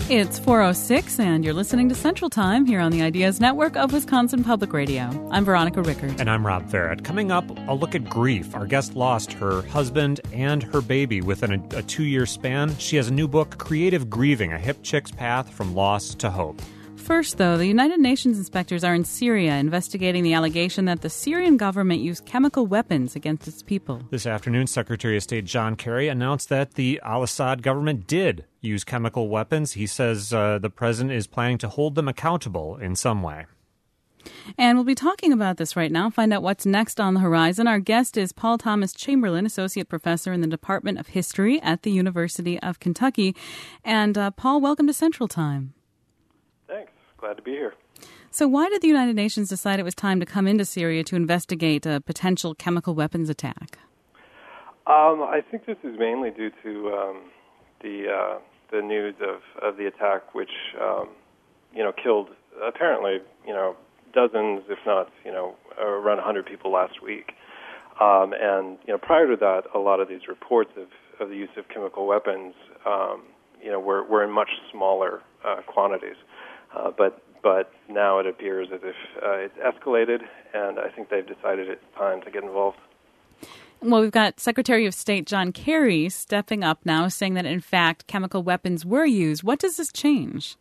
It's 4:06, and you're listening to Central Time here on the Ideas Network of Wisconsin Public Radio. I'm Veronica Rickard. And I'm Rob Farrett. Coming up, a look at grief. Our guest lost her husband and her baby within a 2-year span. She has a new book, Creative Grieving, A Hip Chick's Path from Loss to Hope. First, though, the United Nations inspectors are in Syria investigating the allegation that the Syrian government used chemical weapons against its people. This afternoon, Secretary of State John Kerry announced that the al-Assad government did use chemical weapons. He says the president is planning to hold them accountable in some way. And we'll be talking about this right now, find out what's next on the horizon. Our guest is Paul Thomas Chamberlain, Associate Professor in the Department of History at the University of Kentucky. And Paul, welcome to Central Time. Thanks. Glad to be here. So why did the United Nations decide it was time to come into Syria to investigate a potential chemical weapons attack? I think this is mainly due to the news of the attack, which killed apparently dozens, if not around 100 people last week. And prior to that, a lot of these reports of the use of chemical weapons were in much smaller quantities. But now it appears as if it's escalated, and I think they've decided it's time to get involved. Well, we've got Secretary of State John Kerry stepping up now, saying that, in fact, chemical weapons were used. What does this change?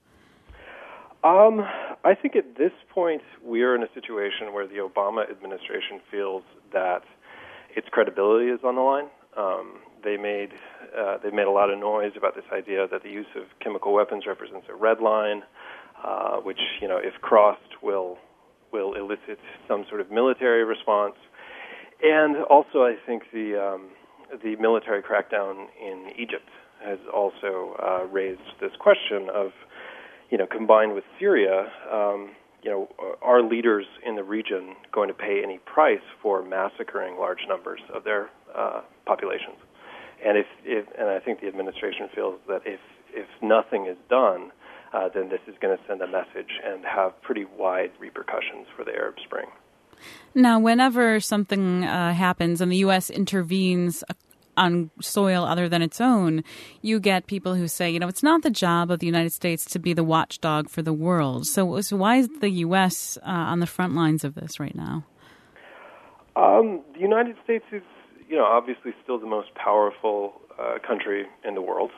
I think at this point we are in a situation where the Obama administration feels that its credibility is on the line. They've made a lot of noise about this idea that the use of chemical weapons represents a red line, which if crossed will elicit some sort of military response. And also, I think the military crackdown in Egypt has also raised this question of, combined with Syria, are leaders in the region going to pay any price for massacring large numbers of their populations? And and I think the administration feels that if nothing is done, then this is going to send a message and have pretty wide repercussions for the Arab Spring. Now, whenever something happens and the U.S. intervenes on soil other than its own, you get people who say, it's not the job of the United States to be the watchdog for the world. So why is the U.S. On the front lines of this right now? The United States is, obviously still the most powerful country in the world.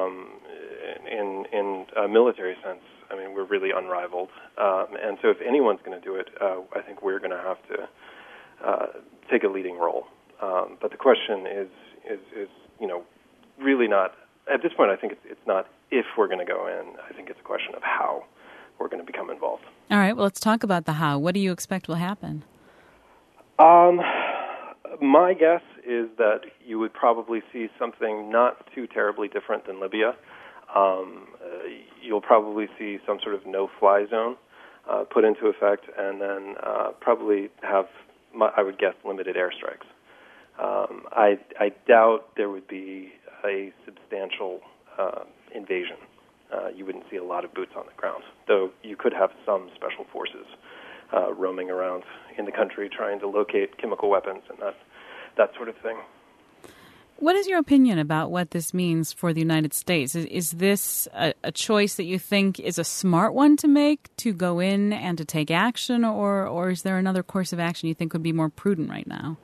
In a military sense, I mean, we're really unrivaled. And so if anyone's going to do it, I think we're going to have to take a leading role. But the question is really not, at this point, I think it's not if we're going to go in. I think it's a question of how we're going to become involved. All right, well, let's talk about the how. What do you expect will happen? My guess is that you would probably see something not too terribly different than Libya. You'll probably see some sort of no-fly zone put into effect, and then probably have, I would guess, limited airstrikes. I doubt there would be a substantial invasion. You wouldn't see a lot of boots on the ground, though you could have some special forces roaming around in the country trying to locate chemical weapons and that sort of thing. What is your opinion about what this means for the United States? Is this a choice that you think is a smart one to make, to go in and to take action, or is there another course of action you think would be more prudent right now?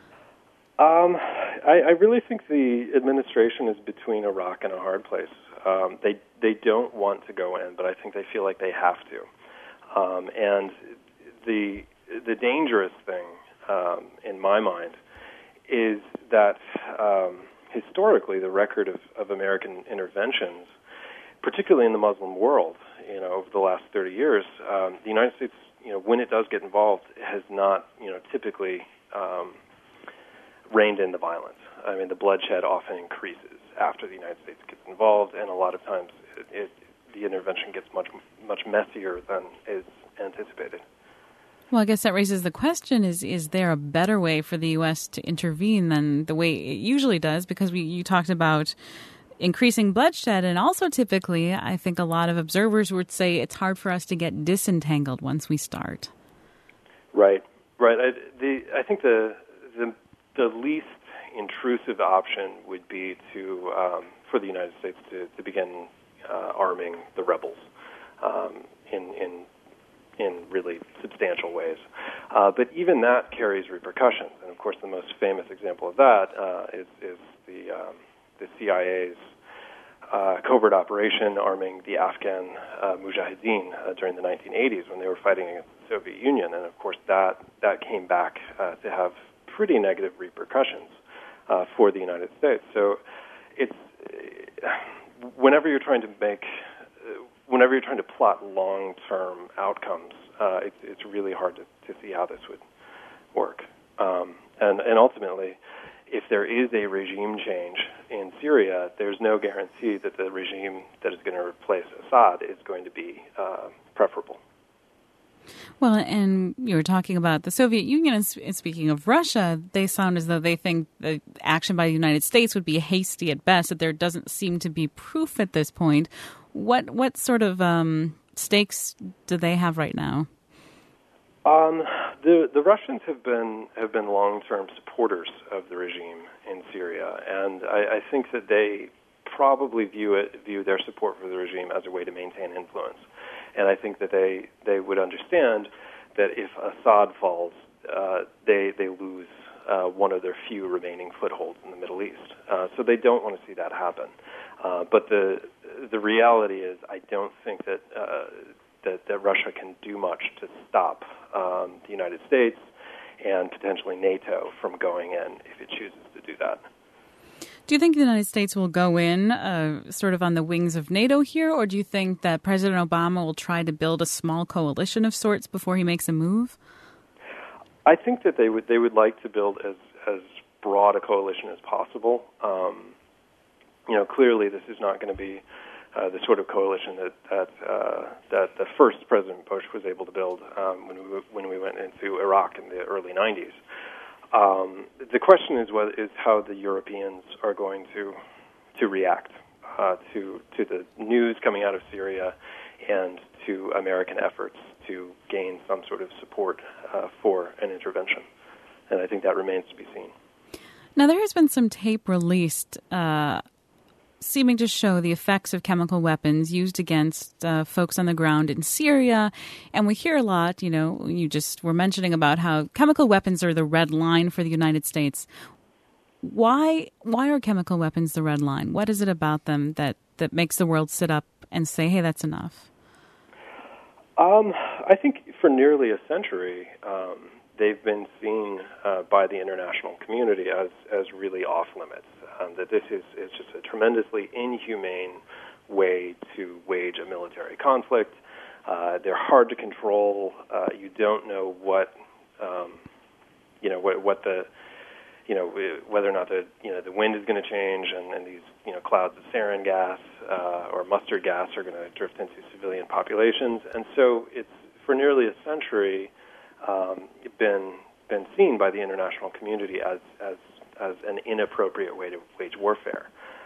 I really think the administration is between a rock and a hard place. They don't want to go in, but I think they feel like they have to. And the dangerous thing, in my mind, is that historically the record of American interventions, particularly in the Muslim world, over the last 30 years, the United States, when it does get involved, has not, typically reined in the violence. I mean, the bloodshed often increases after the United States gets involved, and a lot of times the intervention gets much messier than is anticipated. Well, I guess that raises the question, is there a better way for the U.S. to intervene than the way it usually does? Because you talked about increasing bloodshed, and also typically, I think a lot of observers would say it's hard for us to get disentangled once we start. Right. I think the least intrusive option would be for the United States to begin arming the rebels in really substantial ways. But even that carries repercussions. And, of course, the most famous example of that is the CIA's covert operation arming the Afghan Mujahideen during the 1980s when they were fighting against the Soviet Union. And, of course, that came back to have pretty negative repercussions for the United States. So it's whenever you're trying to plot long-term outcomes, it's really hard to see how this would work. And ultimately, if there is a regime change in Syria, there's no guarantee that the regime that is going to replace Assad is going to be preferable. Well, and you were talking about the Soviet Union, and speaking of Russia, they sound as though they think the action by the United States would be hasty at best, that there doesn't seem to be proof at this point. What sort of stakes do they have right now? The Russians have been long-term supporters of the regime in Syria, and I think that they probably view their support for the regime as a way to maintain influence. And I think that they would understand that if Assad falls, they lose one of their few remaining footholds in the Middle East. So they don't want to see that happen. But the reality is, I don't think that Russia can do much to stop the United States and potentially NATO from going in if it chooses to do that. Do you think the United States will go in sort of on the wings of NATO here, or do you think that President Obama will try to build a small coalition of sorts before he makes a move? I think that they would like to build as broad a coalition as possible. Clearly this is not going to be the sort of coalition that the first President Bush was able to build when we went into Iraq in the early 90s. The question is how the Europeans are going to react to the news coming out of Syria and to American efforts to gain some sort of support for an intervention. And I think that remains to be seen. Now, there has been some tape released seeming to show the effects of chemical weapons used against folks on the ground in Syria. And we hear a lot, you just were mentioning about how chemical weapons are the red line for the United States. Why are chemical weapons the red line? What is it about them that makes the world sit up and say, hey, that's enough? I think for nearly a century, they've been seen by the international community as really off limits. That this is just a tremendously inhumane way to wage a military conflict. They're hard to control. You don't know what whether or not the wind is going to change, and these clouds of sarin gas or mustard gas are going to drift into civilian populations. And so it's for nearly a century been seen by the international community as an inappropriate way to wage warfare.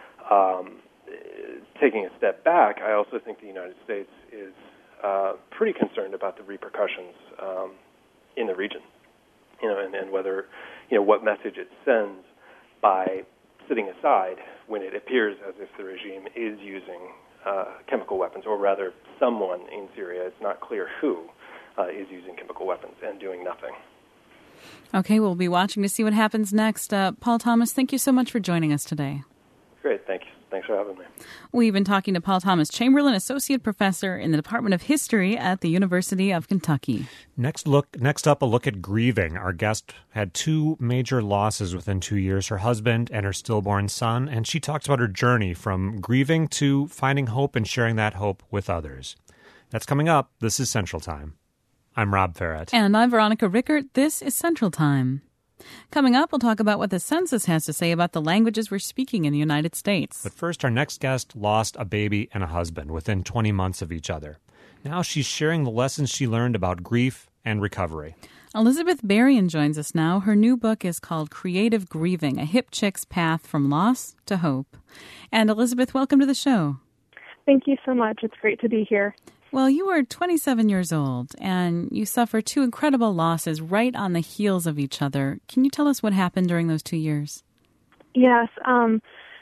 Taking a step back, I also think the United States is pretty concerned about the repercussions in the region, and whether, what message it sends by sitting aside when it appears as if the regime is using chemical weapons, or rather someone in Syria, it's not clear who, is using chemical weapons and doing nothing. Okay, we'll be watching to see what happens next. Paul Thomas, thank you so much for joining us today. Great, thank you. Thanks for having me. We've been talking to Paul Thomas Chamberlain, Associate Professor in the Department of History at the University of Kentucky. Next up, a look at grieving. Our guest had two major losses within 2 years, her husband and her stillborn son, and she talks about her journey from grieving to finding hope and sharing that hope with others. That's coming up. This is Central Time. I'm Rob Farrett. And I'm Veronica Rickert. This is Central Time. Coming up, we'll talk about what the census has to say about the languages we're speaking in the United States. But first, our next guest lost a baby and a husband within 20 months of each other. Now she's sharing the lessons she learned about grief and recovery. Elizabeth Berrien joins us now. Her new book is called Creative Grieving, A Hip Chick's Path from Loss to Hope. And Elizabeth, welcome to the show. Thank you so much. It's great to be here. Well, you were 27 years old, and you suffered two incredible losses right on the heels of each other. Can you tell us what happened during those 2 years? Yes.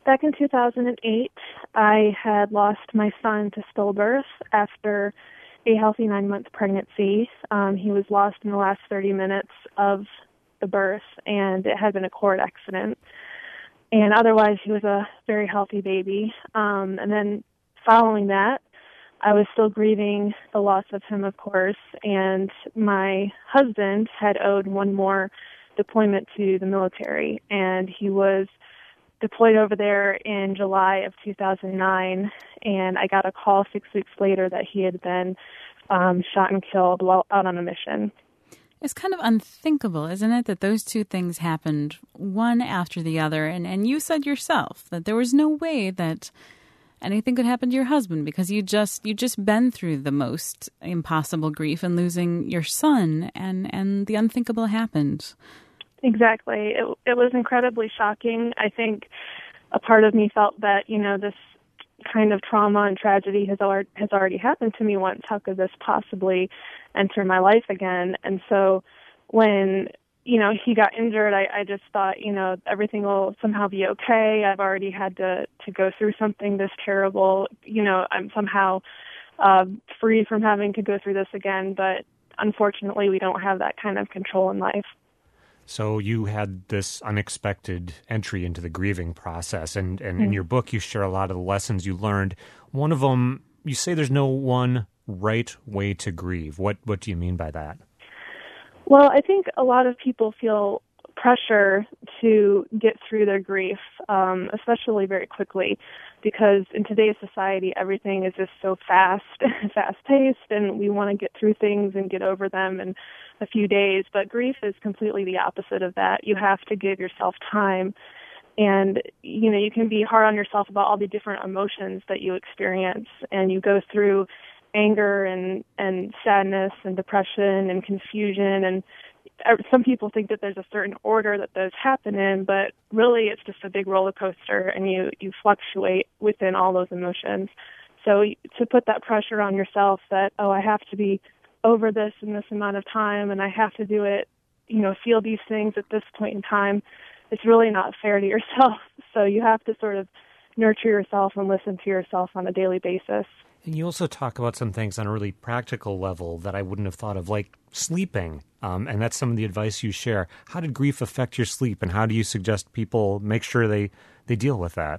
Back in 2008, I had lost my son to stillbirth after a healthy 9-month pregnancy. He was lost in the last 30 minutes of the birth, and it had been a cord accident. And otherwise, he was a very healthy baby. And then following that, I was still grieving the loss of him, of course, and my husband had owed one more deployment to the military, and he was deployed over there in July of 2009, and I got a call 6 weeks later that he had been shot and killed while out on a mission. It's kind of unthinkable, isn't it, that those two things happened one after the other, and you said yourself that there was no way that anything could happen to your husband because you just been through the most impossible grief and losing your son, and the unthinkable happened. Exactly. It was incredibly shocking. I think a part of me felt that, this kind of trauma and tragedy has already happened to me once. How could this possibly enter my life again? And so when, he got injured, I just thought, everything will somehow be okay. I've already had to go through something this terrible. I'm somehow free from having to go through this again. But unfortunately, we don't have that kind of control in life. So you had this unexpected entry into the grieving process, and in your book you share a lot of the lessons you learned. One of them, you say there's no one right way to grieve. What do you mean by that? Well, I think a lot of people feel pressure to get through their grief, especially very quickly, because in today's society everything is just so fast-paced, and we want to get through things and get over them in a few days. But grief is completely the opposite of that. You have to give yourself time, and you can be hard on yourself about all the different emotions that you experience, and you go through anger and sadness and depression and confusion, and some people think that there's a certain order that those happen in, but really it's just a big roller coaster, and you fluctuate within all those emotions. So to put that pressure on yourself that, I have to be over this in this amount of time, and I have to do it, feel these things at this point in time, it's really not fair to yourself. So you have to sort of nurture yourself and listen to yourself on a daily basis. And you also talk about some things on a really practical level that I wouldn't have thought of, like sleeping. And that's some of the advice you share. How did grief affect your sleep, and how do you suggest people make sure they deal with that?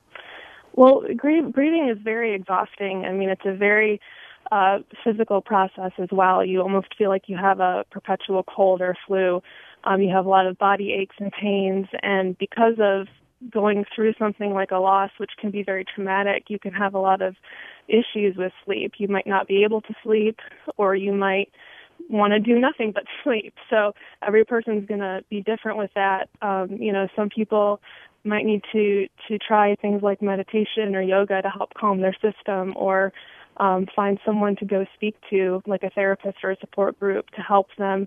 Well, grieving is very exhausting. I mean, it's a very physical process as well. You almost feel like you have a perpetual cold or flu. You have a lot of body aches and pains, and because of going through something like a loss, which can be very traumatic, you can have a lot of issues with sleep. You might not be able to sleep, or you might want to do nothing but sleep. So every person's going to be different with that. Some people might need to try things like meditation or yoga to help calm their system, or find someone to go speak to, like a therapist or a support group, to help them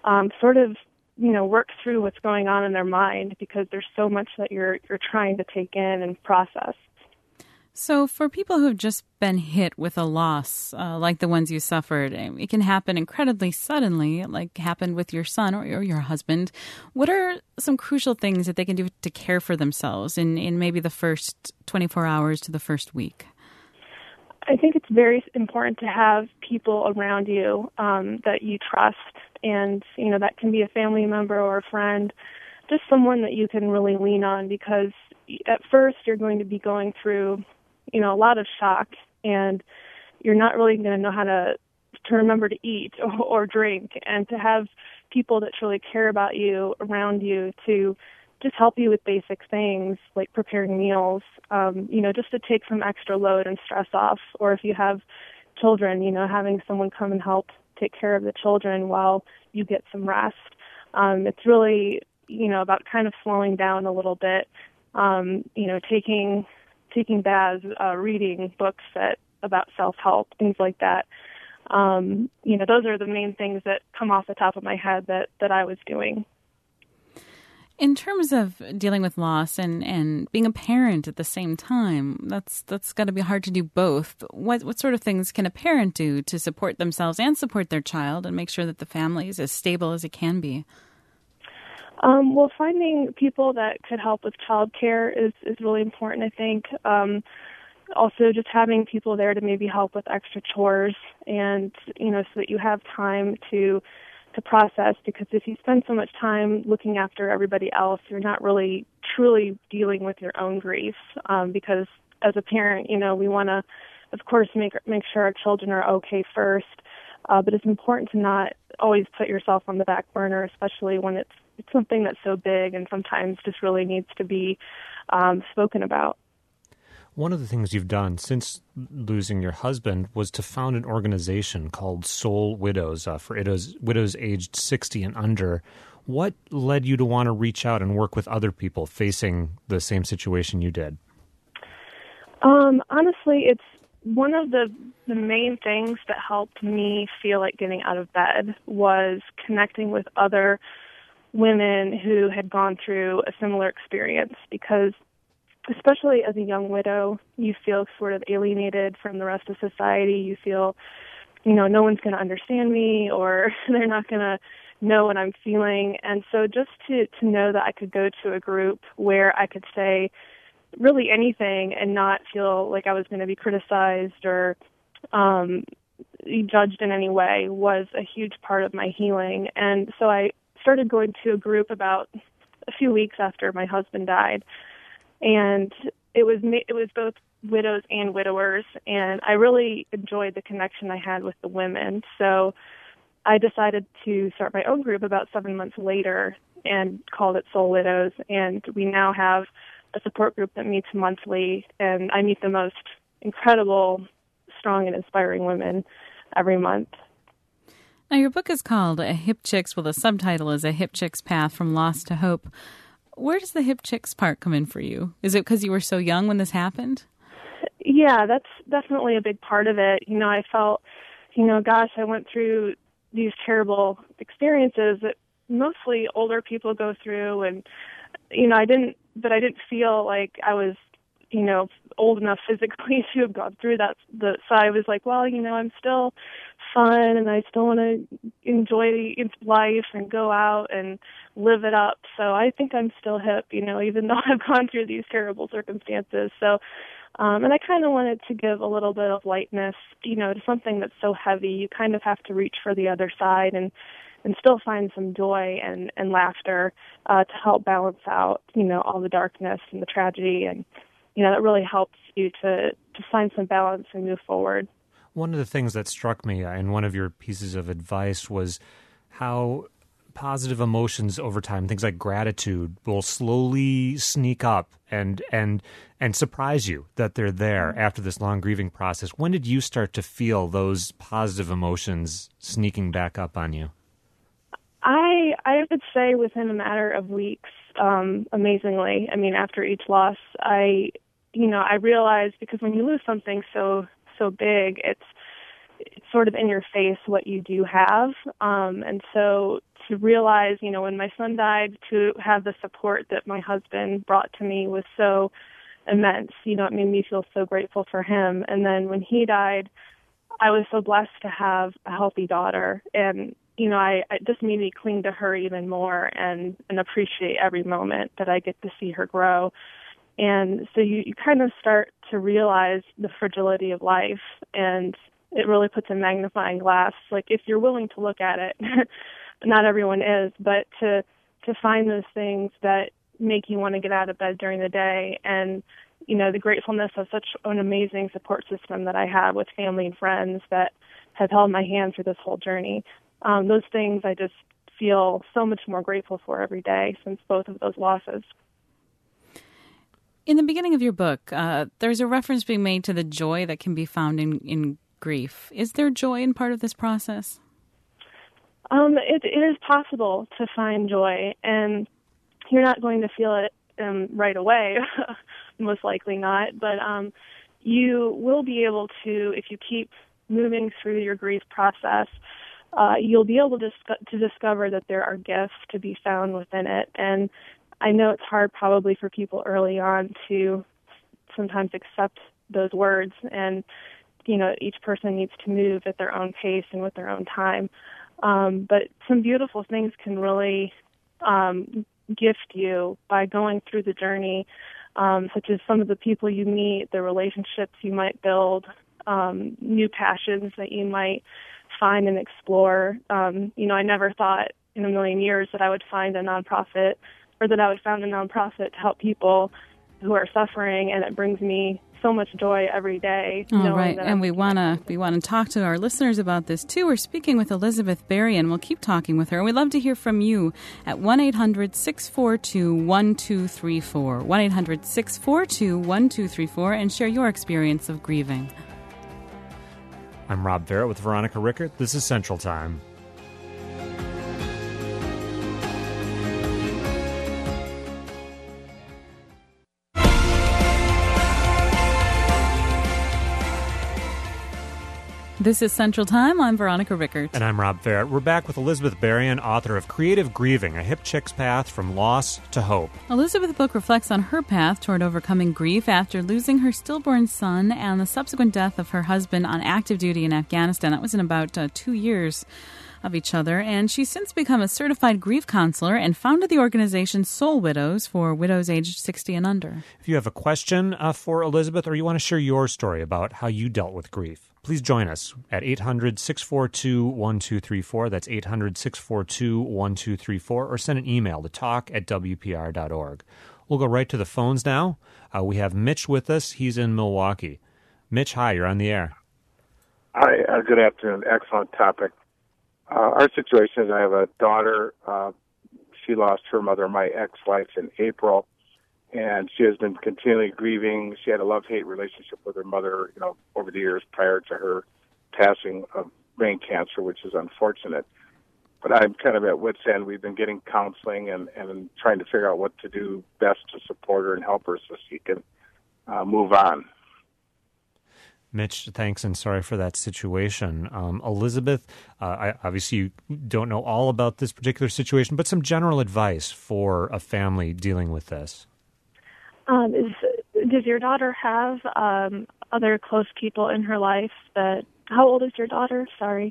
work through what's going on in their mind, because there's so much that you're trying to take in and process. So for people who have just been hit with a loss, like the ones you suffered, it can happen incredibly suddenly, like happened with your son or your husband. What are some crucial things that they can do to care for themselves in maybe the first 24 hours to the first week? I think it's very important to have people around you that you trust, and that can be a family member or a friend, just someone that you can really lean on, because at first you're going to be going through a lot of shock, and you're not really going to know how to remember to eat or drink, and to have people that truly care about you around you to just help you with basic things like preparing meals, just to take some extra load and stress off. Or if you have children, having someone come and help take care of the children while you get some rest. It's really, about kind of slowing down a little bit, taking baths, reading books about self-help, things like that. Those are the main things that come off the top of my head that I was doing. In terms of dealing with loss and being a parent at the same time, that's got to be hard to do both. What sort of things can a parent do to support themselves and support their child and make sure that the family is as stable as it can be? Well, finding people that could help with childcare is really important, I think. Also, just having people there to maybe help with extra chores, and so that you have time to process. Because if you spend so much time looking after everybody else, you're not really truly dealing with your own grief. Because as a parent, we want to, of course, make sure our children are okay first. But it's important to not always put yourself on the back burner, especially when it's something that's so big and sometimes just really needs to be spoken about. One of the things you've done since losing your husband was to found an organization called Soul Widows for widows aged 60 and under. What led you to want to reach out and work with other people facing the same situation you did? Honestly, it's one of the main things that helped me feel like getting out of bed was connecting with other women who had gone through a similar experience, because especially as a young widow, you feel sort of alienated from the rest of society. You feel, no one's going to understand me, or they're not going to know what I'm feeling. And so just to know that I could go to a group where I could say really anything and not feel like I was going to be criticized or judged in any way was a huge part of my healing. And so I started going to a group about a few weeks after my husband died. And it was both widows and widowers, and I really enjoyed the connection I had with the women. So I decided to start my own group about 7 months later and called it Soul Widows, and we now have a support group that meets monthly, and I meet the most incredible, strong, and inspiring women every month. Now, your book is called A Hip Chicks, well, the subtitle is A Hip Chick's Path from Loss to Hope. Where does the hip chicks part come in for you? Is it because you were so young when this happened? Yeah, that's definitely a big part of it. I felt, gosh, I went through these terrible experiences that mostly older people go through, and I didn't feel like I was old enough physically to have gone through that. So I was like, well, I'm still fun and I still want to enjoy life and go out and live it up. So I think I'm still hip, even though I've gone through these terrible circumstances. So, and I kind of wanted to give a little bit of lightness, to something that's so heavy. You kind of have to reach for the other side and still find some joy and laughter to help balance out, all the darkness and the tragedy. And, that really helps you to find some balance and move forward. One of the things that struck me in one of your pieces of advice was how positive emotions over time, things like gratitude, will slowly sneak up and surprise you that they're there after this long grieving process. When did you start to feel those positive emotions sneaking back up on you? I would say within a matter of weeks, amazingly. I mean, after each loss, I realized, because when you lose something so big, it's sort of in your face what you do have. And so to realize, when my son died, to have the support that my husband brought to me was so immense. It made me feel so grateful for him. And then when he died, I was so blessed to have a healthy daughter. And, I just made me cling to her even more and appreciate every moment that I get to see her grow. And so you kind of start to realize the fragility of life, and it really puts a magnifying glass. Like, if you're willing to look at it, not everyone is, but to find those things that make you want to get out of bed during the day, and the gratefulness of such an amazing support system that I have with family and friends that have held my hand through this whole journey. Those things I just feel so much more grateful for every day since both of those losses. In the beginning of your book, there's a reference being made to the joy that can be found in grief. Is there joy in part of this process? It is possible to find joy, and you're not going to feel it right away, most likely not, but you will be able to, if you keep moving through your grief process, you'll be able to discover that there are gifts to be found within it. And I know it's hard probably for people early on to sometimes accept those words, and each person needs to move at their own pace and with their own time. But some beautiful things can really gift you by going through the journey, such as some of the people you meet, the relationships you might build, new passions that you might find and explore. I never thought in a million years that I would find a nonprofit, or that I would found a nonprofit to help people who are suffering, and it brings me so much joy every day. All right, and we want to talk to our listeners about this too. We're speaking with Elizabeth Berry, and we'll keep talking with her. We'd love to hear from you at 1-800-642-1234, 1-800-642-1234, and share your experience of grieving. I'm Rob Barrett with Veronica Rickert. This is Central Time. This is Central Time. I'm Veronica Rickert. And I'm Rob Barrett. We're back with Elizabeth Berrien, author of Creative Grieving, A Hip Chick's Path from Loss to Hope. Elizabeth's book reflects on her path toward overcoming grief after losing her stillborn son and the subsequent death of her husband on active duty in Afghanistan. That was in about 2 years of each other. And she's since become a certified grief counselor and founded the organization Soul Widows for widows aged 60 and under. If you have a question for Elizabeth, or you want to share your story about how you dealt with grief, please join us at 800-642-1234. That's 800-642-1234. Or send an email to talk@wpr.org. We'll go right to the phones now. We have Mitch with us. He's in Milwaukee. Mitch, hi. You're on the air. Hi. Good afternoon. Excellent topic. Our situation is I have a daughter. She lost her mother, my ex-wife, in April. And she has been continually grieving. She had a love-hate relationship with her mother, over the years prior to her passing of brain cancer, which is unfortunate. But I'm kind of at wit's end. We've been getting counseling and trying to figure out what to do best to support her and help her so she can move on. Mitch, thanks, and sorry for that situation. Elizabeth, obviously you don't know all about this particular situation, but some general advice for a family dealing with this. Does your daughter have other close people in her life how old is your daughter? Sorry.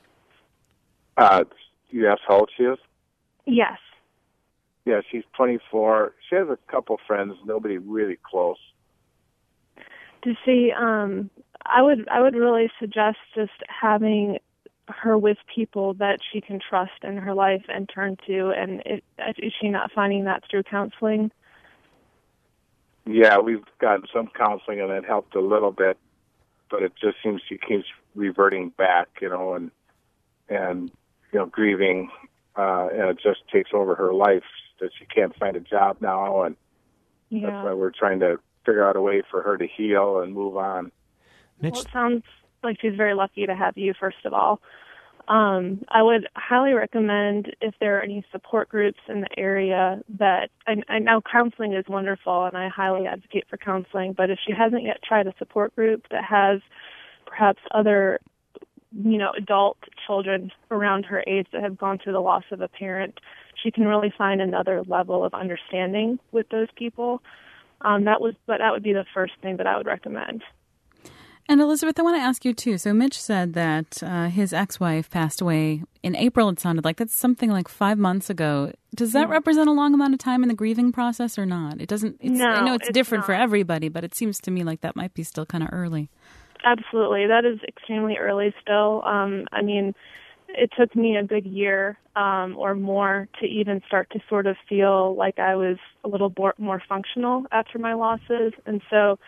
You asked how old she is? Yes. Yeah, she's 24. She has a couple friends, nobody really close. Does she, I would really suggest just having her with people that she can trust in her life and turn to, and is she not finding that through counseling? Yeah, we've gotten some counseling, and it helped a little bit, but it just seems she keeps reverting back, and grieving, and it just takes over her life, that she can't find a job now, and that's why we're trying to figure out a way for her to heal and move on. Mitch? Well, it sounds like she's very lucky to have you, first of all. I would highly recommend, if there are any support groups in the area that, I know counseling is wonderful and I highly advocate for counseling, but if she hasn't yet tried a support group that has perhaps other, adult children around her age that have gone through the loss of a parent, she can really find another level of understanding with those people. That would be the first thing that I would recommend. And Elizabeth, I want to ask you too. So Mitch said that his ex-wife passed away in April. It sounded like that's something like 5 months ago. Does that represent a long amount of time in the grieving process or not? It doesn't. I know it's different for everybody, but it seems to me like that might be still kind of early. Absolutely, that is extremely early still. It took me a good year or more to even start to sort of feel like I was a little more functional after my losses, and so.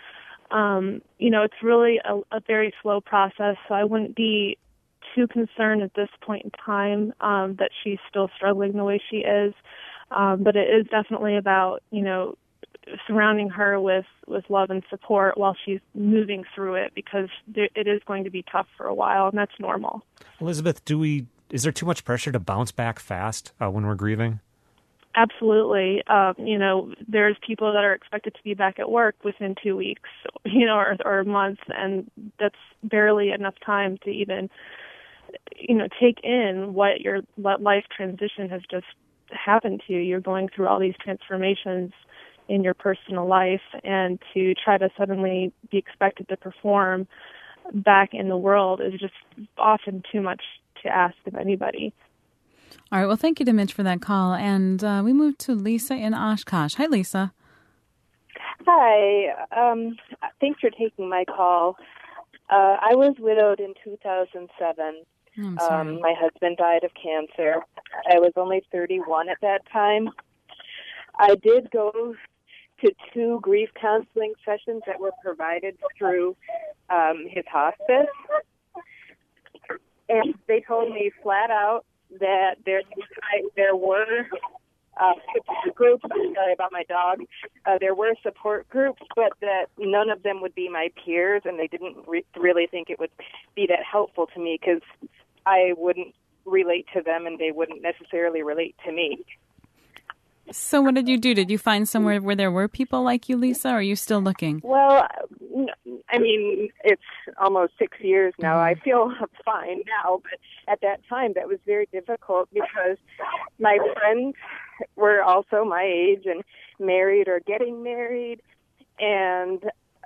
It's really a very slow process, so I wouldn't be too concerned at this point in time that she's still struggling the way she is. But it is definitely about, surrounding her with love and support while she's moving through it, because it is going to be tough for a while, and that's normal. Elizabeth, is there too much pressure to bounce back fast when we're grieving? Absolutely. There's people that are expected to be back at work within 2 weeks, or a month, and that's barely enough time to even, take in what your life transition has just happened to you. You're going through all these transformations in your personal life, and to try to suddenly be expected to perform back in the world is just often too much to ask of anybody. All right. Well, thank you to Mitch for that call. And we move to Lisa in Oshkosh. Hi, Lisa. Hi. Thanks for taking my call. I was widowed in 2007. I'm sorry. My husband died of cancer. I was only 31 at that time. I did go to 2 grief counseling sessions that were provided through his hospice. And they told me flat out that there were groups, I'm sorry about my dog, there were support groups, but that none of them would be my peers, and they didn't really think it would be that helpful to me because I wouldn't relate to them and they wouldn't necessarily relate to me. So what did you do? Did you find somewhere where there were people like you, Lisa, or are you still looking? Well, I mean, it's almost 6 years now. I feel fine now, but at that time that was very difficult because my friends were also my age and married or getting married, and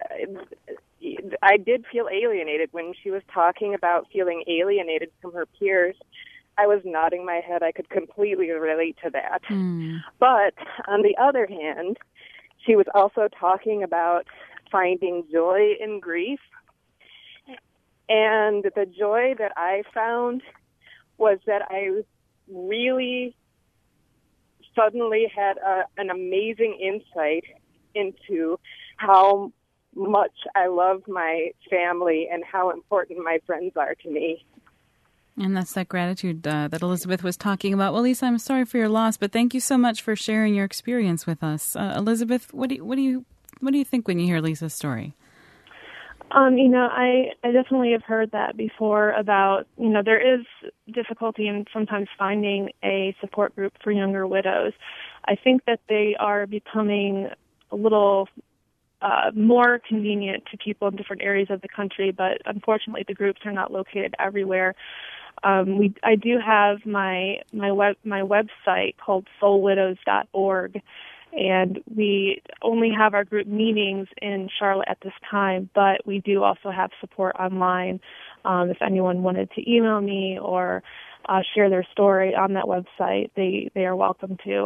I did feel alienated when she was talking about feeling alienated from her peers. I was nodding my head. I could completely relate to that. But on the other hand, she was also talking about finding joy in grief. And the joy that I found was that I really suddenly had an amazing insight into how much I love my family and how important my friends are to me. And that's that gratitude that Elizabeth was talking about. Well, Lisa, I'm sorry for your loss, but thank you so much for sharing your experience with us. Elizabeth, what do you think when you hear Lisa's story? I definitely have heard that before about, there is difficulty in sometimes finding a support group for younger widows. I think that they are becoming a little more convenient to people in different areas of the country, but unfortunately the groups are not located everywhere. I do have my website called soulwidows.org, and we only have our group meetings in Charlotte at this time, but we do also have support online. If anyone wanted to email me or share their story on that website, they are welcome to.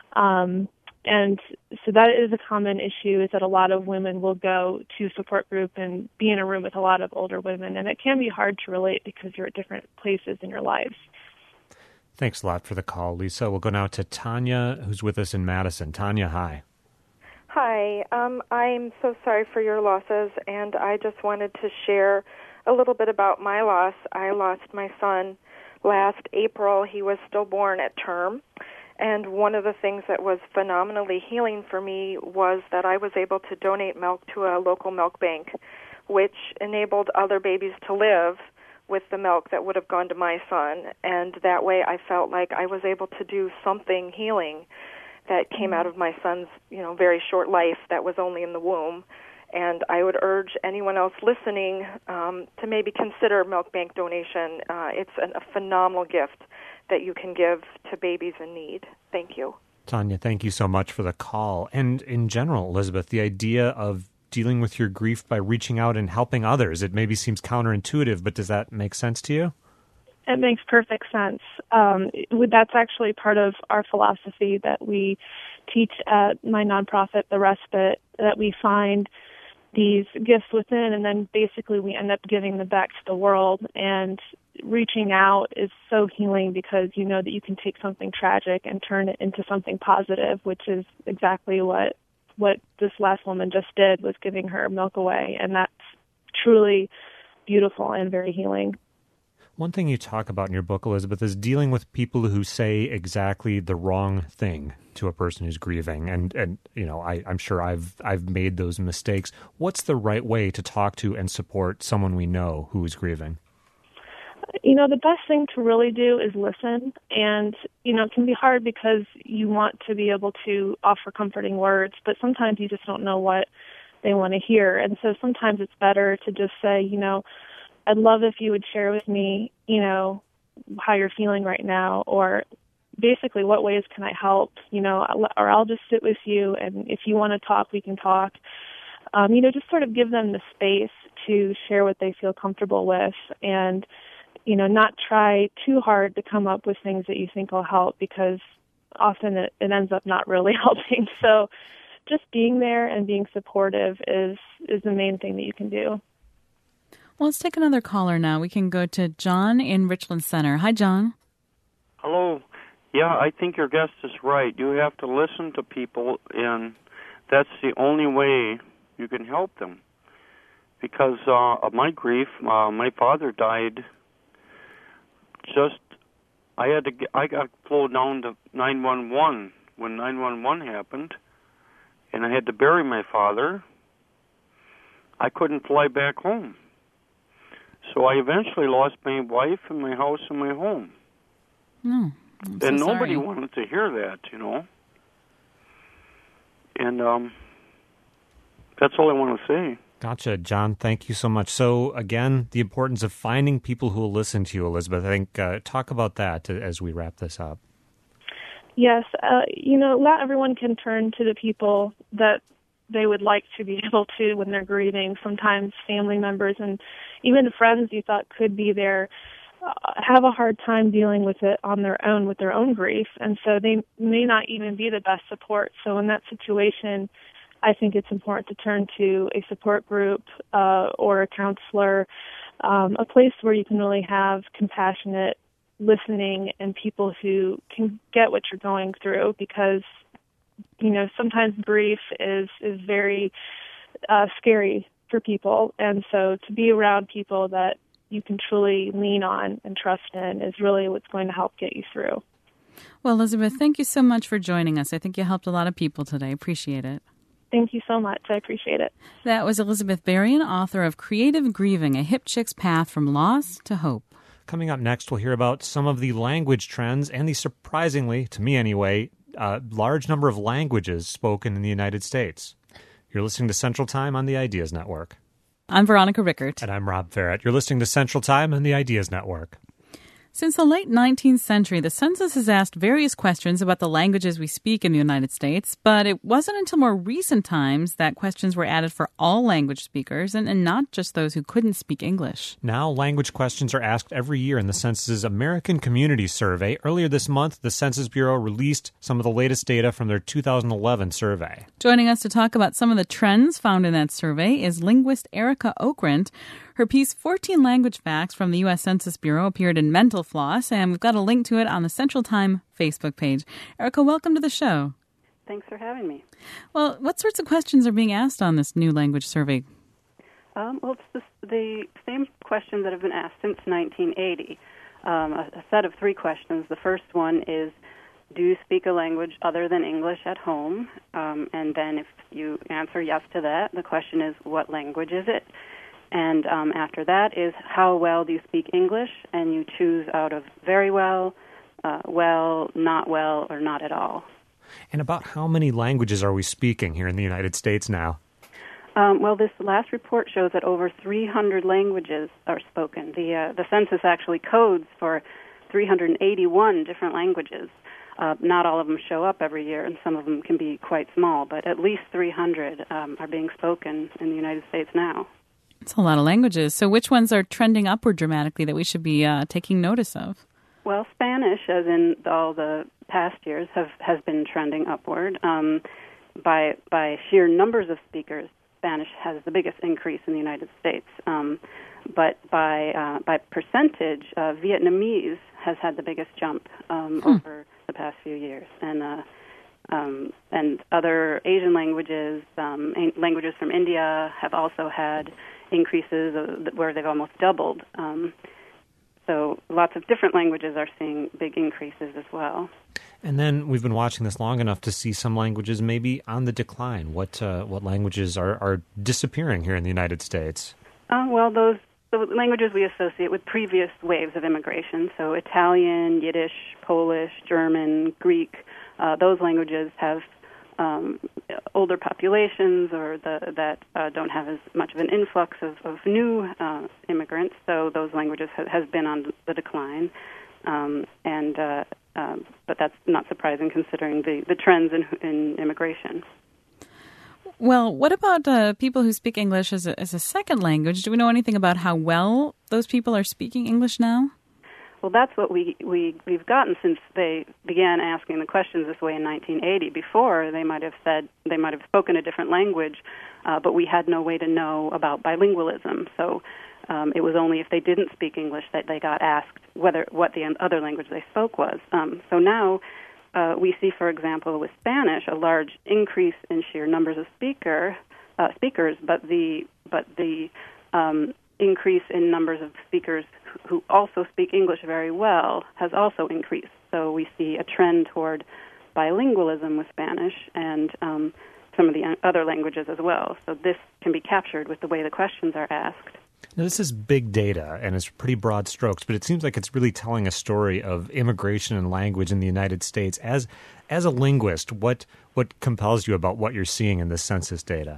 And so that is a common issue, is that a lot of women will go to support group and be in a room with a lot of older women, and it can be hard to relate because you're at different places in your lives. Thanks a lot for the call, Lisa. We'll go now to Tanya, who's with us in Madison. Tanya, hi. Hi. I'm so sorry for your losses, and I just wanted to share a little bit about my loss. I lost my son last April. He was stillborn at term. And one of the things that was phenomenally healing for me was that I was able to donate milk to a local milk bank, which enabled other babies to live with the milk that would have gone to my son. And that way I felt like I was able to do something healing that came out of my son's, very short life that was only in the womb. And I would urge anyone else listening to maybe consider milk bank donation. It's a phenomenal gift that you can give to babies in need. Thank you. Tanya, thank you so much for the call. And in general, Elizabeth, the idea of dealing with your grief by reaching out and helping others, it maybe seems counterintuitive, but does that make sense to you? It makes perfect sense. That's actually part of our philosophy that we teach at my nonprofit, The Respite, that we find these gifts within, and then basically we end up giving them back to the world. And reaching out is so healing because you know that you can take something tragic and turn it into something positive, which is exactly what this last woman just did, was giving her milk away. And that's truly beautiful and very healing. One thing you talk about in your book, Elizabeth, is dealing with people who say exactly the wrong thing to a person who's grieving. And I'm sure I've made those mistakes. What's the right way to talk to and support someone we know who is grieving? The best thing to really do is listen. And, it can be hard because you want to be able to offer comforting words, but sometimes you just don't know what they want to hear. And so sometimes it's better to just say, I'd love if you would share with me, how you're feeling right now, or basically what ways can I help, or I'll just sit with you, and if you want to talk, we can talk. Just sort of give them the space to share what they feel comfortable with. And, not try too hard to come up with things that you think will help, because often it ends up not really helping. So just being there and being supportive is the main thing that you can do. Well, let's take another caller now. We can go to John in Richland Center. Hi, John. Hello. Yeah, I think your guest is right. You have to listen to people, and that's the only way you can help them. Because of my grief, my father died. I got flown down to 911 when 911 happened, and I had to bury my father. I couldn't fly back home. So I eventually lost my wife and my house and my home. No, and nobody wanted to hear that, And that's all I want to say. Gotcha, John. Thank you so much. So, again, the importance of finding people who will listen to you, Elizabeth. I think talk about that as we wrap this up. Yes, not everyone can turn to the people that they would like to be able to when they're grieving. Sometimes family members and even friends you thought could be there have a hard time dealing with it on their own with their own grief, and so they may not even be the best support. So in that situation, I think it's important to turn to a support group or a counselor, a place where you can really have compassionate listening and people who can get what you're going through, because sometimes grief is very scary for people, and so to be around people that you can truly lean on and trust in is really what's going to help get you through. Well, Elizabeth, thank you so much for joining us. I think you helped a lot of people today. Appreciate it. Thank you so much. I appreciate it. That was Elizabeth Berrien, author of Creative Grieving, A Hip Chick's Path from Loss to Hope. Coming up next, we'll hear about some of the language trends and the surprisingly, to me anyway, large number of languages spoken in the United States. You're listening to Central Time on the Ideas Network. I'm Veronica Rickert. And I'm Rob Farrett. You're listening to Central Time on the Ideas Network. Since the late 19th century, the census has asked various questions about the languages we speak in the United States, but it wasn't until more recent times that questions were added for all language speakers and not just those who couldn't speak English. Now, language questions are asked every year in the census's American Community Survey. Earlier this month, the Census Bureau released some of the latest data from their 2011 survey. Joining us to talk about some of the trends found in that survey is linguist Erica Okrant. Her piece, 14 Language Facts from the U.S. Census Bureau, appeared in Mental Floss, and we've got a link to it on the Central Time Facebook page. Erica, welcome to the show. Thanks for having me. Well, what sorts of questions are being asked on this new language survey? Well, it's the same questions that have been asked since 1980. A set of three questions. The first one is, do you speak a language other than English at home? And then if you answer yes to that, the question is, what language is it? And after that is, how well do you speak English? And you choose out of very well, not well, or not at all. And about how many languages are we speaking here in the United States now? Well, this last report shows that over 300 languages are spoken. The census actually codes for 381 different languages. Not all of them show up every year, and some of them can be quite small, but at least 300 are being spoken in the United States now. It's a lot of languages. So which ones are trending upward dramatically that we should be taking notice of? Well, Spanish, as in all the past years, has been trending upward. By sheer numbers of speakers, Spanish has the biggest increase in the United States. But by percentage, Vietnamese has had the biggest jump over the past few years. And other Asian languages, languages from India, have also had increases where they've almost doubled. So lots of different languages are seeing big increases as well. And then we've been watching this long enough to see some languages maybe on the decline. What languages are disappearing here in the United States? Well, the languages we associate with previous waves of immigration, so Italian, Yiddish, Polish, German, Greek, those languages have older populations or that don't have as much of an influx of new immigrants, so those languages has been on the decline. But that's not surprising considering the trends in immigration. Well, what about people who speak English as a second language? Do we know anything about how well those people are speaking English now? Well, that's what we've gotten since they began asking the questions this way in 1980. Before, they might have spoken a different language, but we had no way to know about bilingualism. So it was only if they didn't speak English that they got asked what the other language they spoke was. So now we see, for example, with Spanish, a large increase in sheer numbers of speakers, but the increase in numbers of speakers who also speak English very well has also increased. So we see a trend toward bilingualism with Spanish and some of the other languages as well. So this can be captured with the way the questions are asked. Now, this is big data, and it's pretty broad strokes, but it seems like it's really telling a story of immigration and language in the United States. As a linguist, what compels you about what you're seeing in this census data?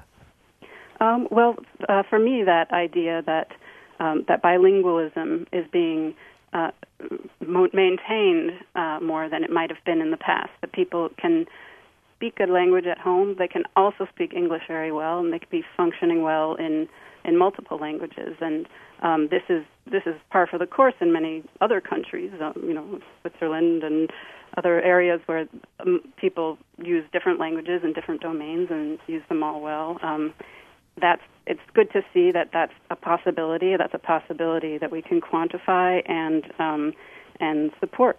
For me, that idea that bilingualism is being maintained more than it might have been in the past. That people can speak a language at home, they can also speak English very well, and they can be functioning well in multiple languages. And this is par for the course in many other countries, Switzerland and other areas where people use different languages in different domains and use them all well. It's good to see that that's a possibility. That's a possibility that we can quantify and support.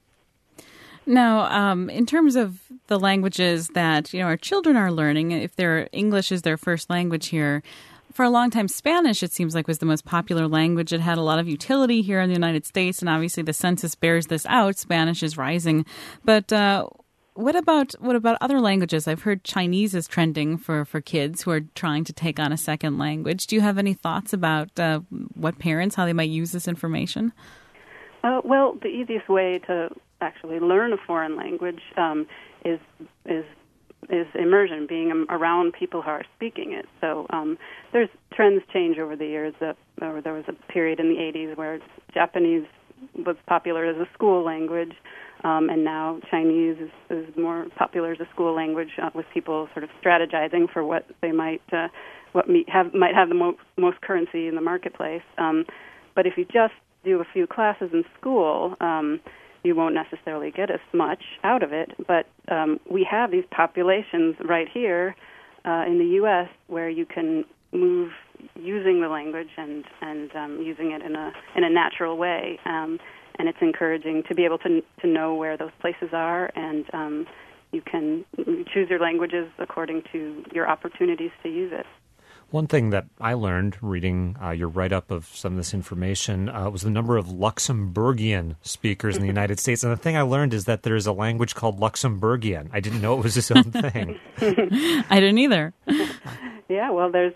Now, in terms of the languages that our children are learning, if their English is their first language here, for a long time, Spanish, it seems like, was the most popular language. It had a lot of utility here in the United States, and obviously the census bears this out. Spanish is rising, but what about other languages? I've heard Chinese is trending for kids who are trying to take on a second language. Do you have any thoughts about how they might use this information? Well, the easiest way to actually learn a foreign language is immersion, being around people who are speaking it. So there's trends change over the years. There was a period in the 80s where Japanese was popular as a school language. And now Chinese is more popular as a school language, with people sort of strategizing for what they might have the most currency in the marketplace. But if you just do a few classes in school, you won't necessarily get as much out of it. But we have these populations right here in the U.S. where you can move using the language and using it in a natural way. And it's encouraging to be able to know where those places are, and you can choose your languages according to your opportunities to use it. One thing that I learned reading your write-up of some of this information was the number of Luxembourgian speakers in the United States. And the thing I learned is that there's a language called Luxembourgian. I didn't know it was its own thing. I didn't either. Yeah, well, there's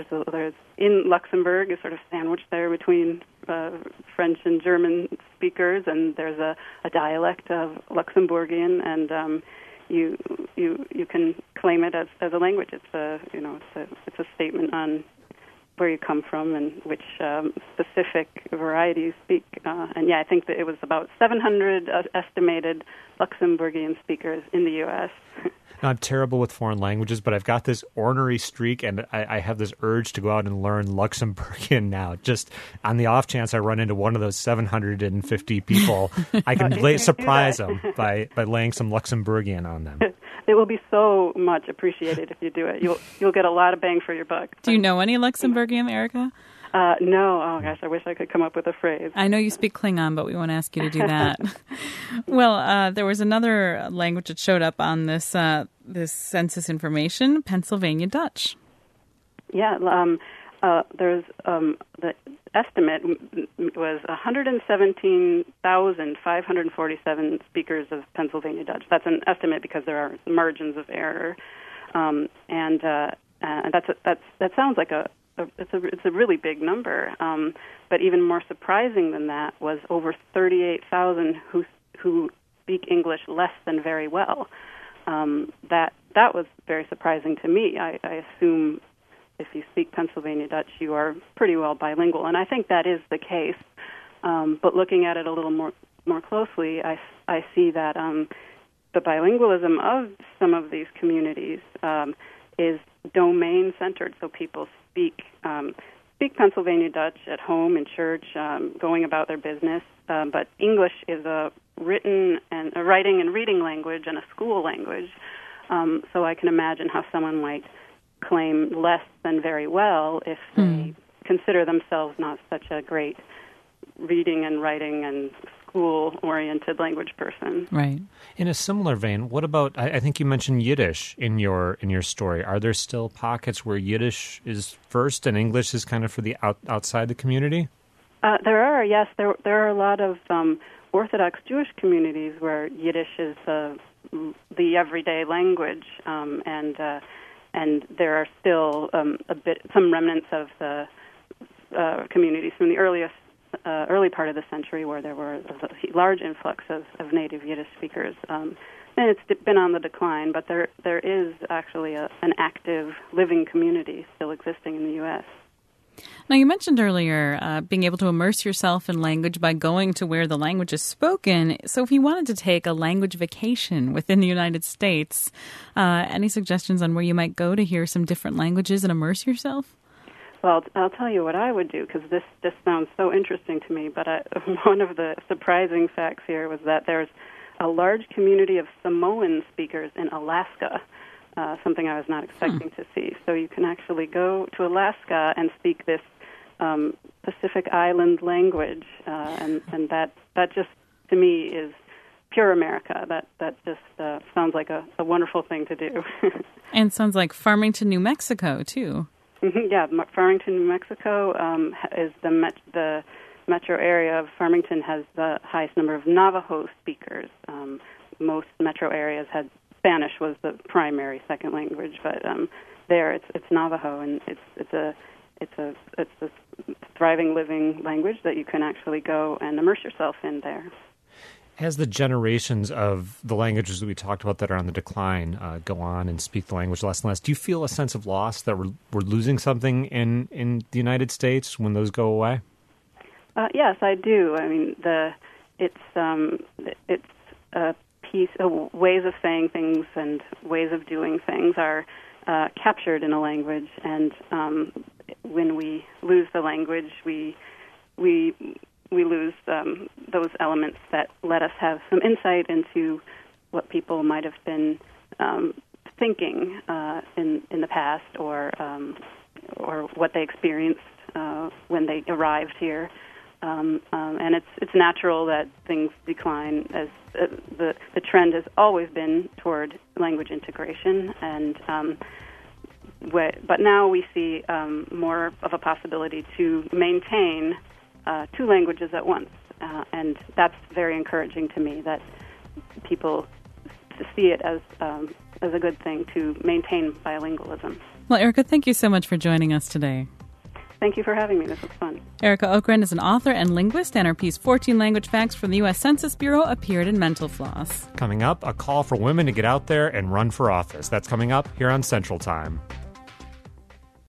in Luxembourg is sort of sandwiched there between French and German speakers, and there's a dialect of Luxembourgian, and you can claim it as a language. It's a statement on where you come from and which specific variety you speak. And I think that it was about 700 estimated Luxembourgian speakers in the U.S. Now, I'm terrible with foreign languages, but I've got this ornery streak, and I have this urge to go out and learn Luxembourgian now. Just on the off chance I run into one of those 750 people, I can surprise them by laying some Luxembourgian on them. It will be so much appreciated if you do it. You'll get a lot of bang for your buck. Do you know any Luxembourgian, Erica? No. Oh, gosh, I wish I could come up with a phrase. I know you speak Klingon, but we won't ask you to do that. Well, there was another language that showed up on this census information, Pennsylvania Dutch. Yeah, there's the estimate was 117,547 speakers of Pennsylvania Dutch. That's an estimate because there are margins of error, and that sounds like it's a really big number. But even more surprising than that was over 38,000 who speak English less than very well. That was very surprising to me. I assume if you speak Pennsylvania Dutch, you are pretty well bilingual, and I think that is the case. But looking at it a little more closely, I see that the bilingualism of some of these communities is domain-centered, so people speak Pennsylvania Dutch at home, in church, going about their business, but English is a writing and reading language and a school language, so I can imagine how someone might claim less than very well if they consider themselves not such a great reading and writing and school-oriented language person. Right. In a similar vein, what about, I think you mentioned Yiddish in your story. Are there still pockets where Yiddish is first and English is kind of for the outside the community? There are, yes. There are a lot of Orthodox Jewish communities where Yiddish is the everyday language, and there are still some remnants of the communities from the early part of the century where there were a large influx of native Yiddish speakers. And it's been on the decline, but there is actually an active living community still existing in the U.S. Now, you mentioned earlier being able to immerse yourself in language by going to where the language is spoken. So if you wanted to take a language vacation within the United States, any suggestions on where you might go to hear some different languages and immerse yourself? Well, I'll tell you what I would do, because this just sounds so interesting to me, but one of the surprising facts here was that there's a large community of Samoan speakers in Alaska, something I was not expecting to see. So you can actually go to Alaska and speak this Pacific Island language, and that just, to me, is pure America. That just sounds like a wonderful thing to do. And sounds like Farmington, New Mexico, too. Yeah, Farmington, New Mexico is the metro area of Farmington has the highest number of Navajo speakers. Most metro areas had Spanish was the primary second language, but there it's Navajo, and it's a thriving, living language that you can actually go and immerse yourself in there. As the generations of the languages that we talked about that are on the decline go on and speak the language less and less, do you feel a sense of loss that we're losing something in the United States when those go away? Yes, I do. I mean, it's a piece. Ways of saying things and ways of doing things are captured in a language, and when we lose the language, we lose those elements that let us have some insight into what people might have been thinking in the past, or what they experienced when they arrived here. And it's natural that things decline, as the trend has always been toward language integration, and but now we see more of a possibility to maintain two languages at once, and that's very encouraging to me, that people see it as a good thing to maintain bilingualism. Well, Erica, thank you so much for joining us today. Thank you for having me. This was fun. Erica Okrand is an author and linguist, and her piece 14 Language Facts from the U.S. Census Bureau appeared in Mental Floss. Coming up, a call for women to get out there and run for office. That's coming up here on Central Time.